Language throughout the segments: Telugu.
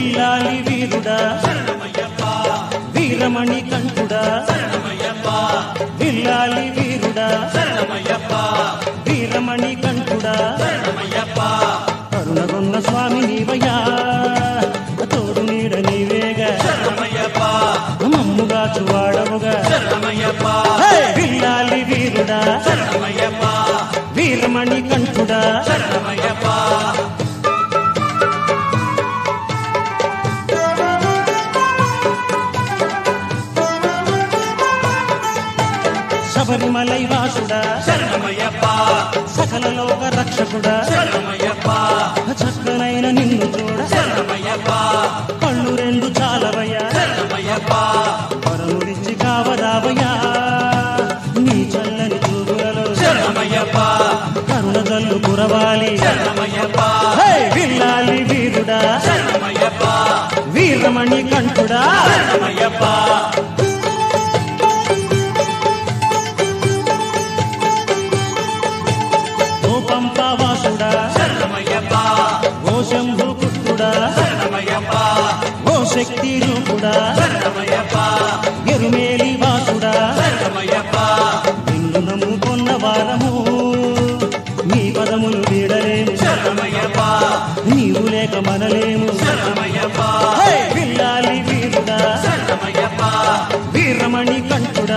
విల్లాలి వీరుడా వీరమణి కంఠుడా విల్లాలి వీరుడా వీరమణి కంఠుడా కరుణగొన్న స్వామి నీవయ్యా తోడు నీడ నీవేగా మమ్ముగా చువాడవుగా విల్లాలి వీరుడా వీరమణి కంఠుడా శబరిమలై వాసుడా సకల లోక రక్షకుడా చక్కనైన నిన్ను చూడ కళ్ళు రెండు చాలవయ్యా పరముడిచ్చి కావదావయ్యా నీ చల్లని చూపులలో కరుణ జల్లు కురవాలి విల్లాలి వీరుడా వీరమణి కంఠుడా ఓ పంపావాసుడా ఓ శంభు పుత్రుడా ఓ శక్తి రూపుడా ఎరుమేలి వాసుడా నిన్ను నమ్ముకున్న వారము నీ పదములు వీడలేము నీవు లేక మనలేము విల్లాలి వీరుడా వీరమణి కంఠుడా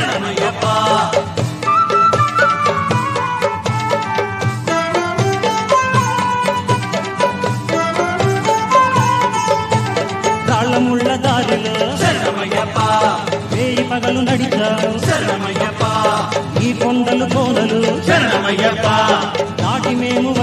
కాళ్ళముళ్ళ దారిలో వేయి పగలు నడిచాము ఈ కొండలు కోనలు దాటి మేము